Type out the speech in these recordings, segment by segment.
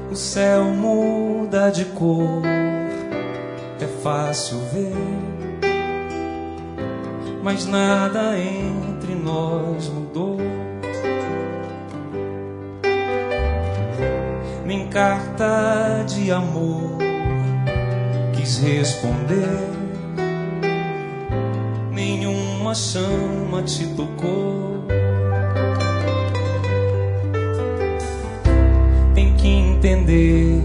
O céu muda de cor, é fácil ver, mas nada entre nós mudou. Nem carta de amor quis responder, nenhuma chama te tocou. Tem que entender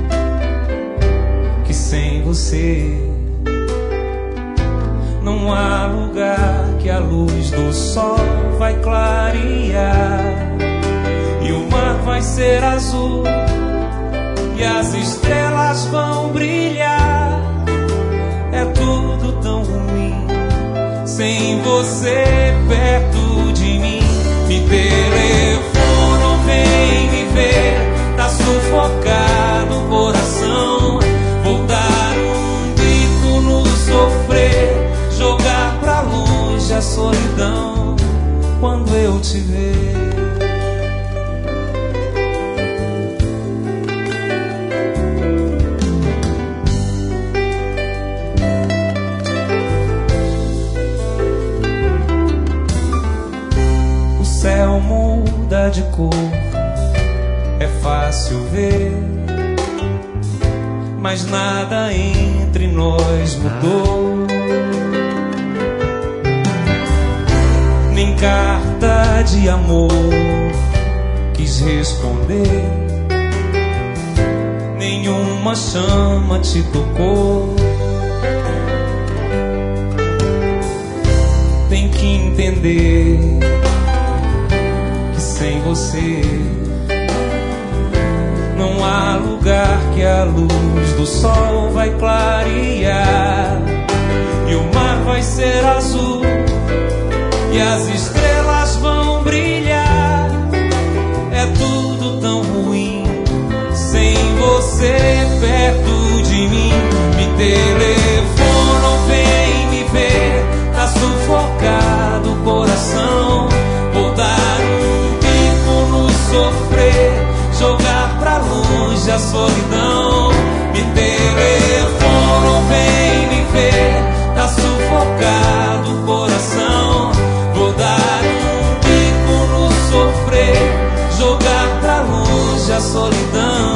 que sem você não há lugar que a luz do sol vai clarear, e o mar vai ser azul e as estrelas vão brilhar. É tudo tão ruim sem você perto de mim. Me telefonam, vem me ver, tá sufocado o coração. Vou dar um grito no sofrer, jogar pra longe a solidão quando eu te ver. O céu muda de cor, é fácil ver, mas nada entre nós mudou. Nem carta de amor quis responder, nenhuma chama te tocou. Tem que entender que sem você não há lugar que a luz do sol vai clarear, e o mar vai ser azul e as estrelas vão brilhar. É tudo tão ruim sem você perto de mim. Me telefonam, vem me ver, tá sufocado o coração. Vou dar um bico no sofrer, jogar pra longe a solidão. Me telefonam, vem me ver, tá sufocado o coração. Vou dar um bico no sofrer, jogar pra longe a solidão.